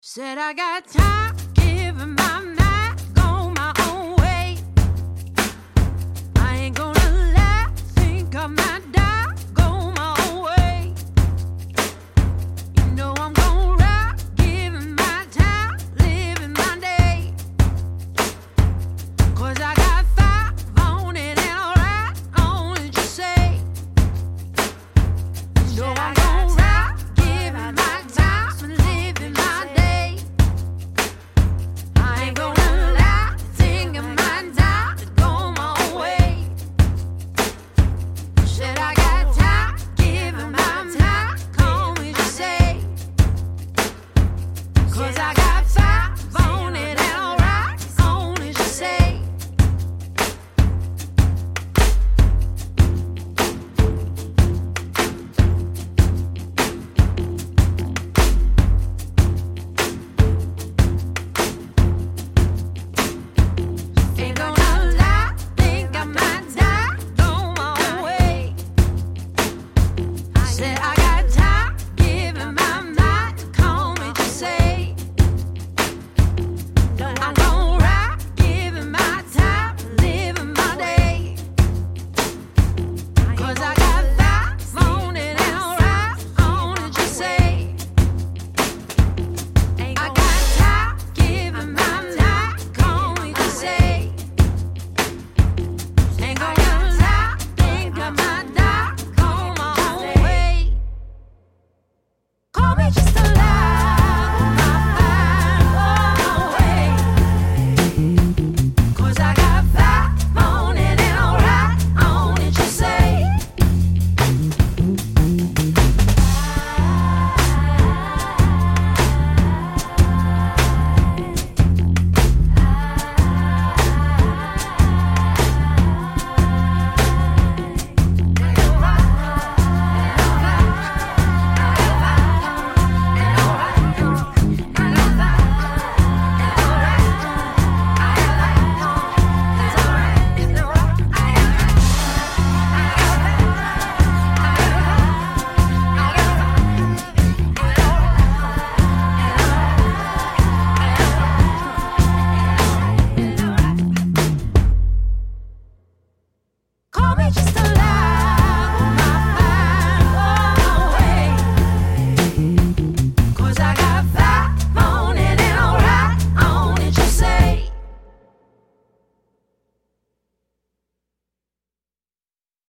Said I got time, giving my mind, go my own way. I ain't gonna lie, think I might die, go my own way. You know I'm gonna rock, giving my time, living my day. 'Cause I got five on it and I'll ride on it, you say. You know I'm gonna rock, giving my time, living my day. I ain't gonna lie, think I might die, go my own way. Said I got time, giving my time, call me to say. 'Cause I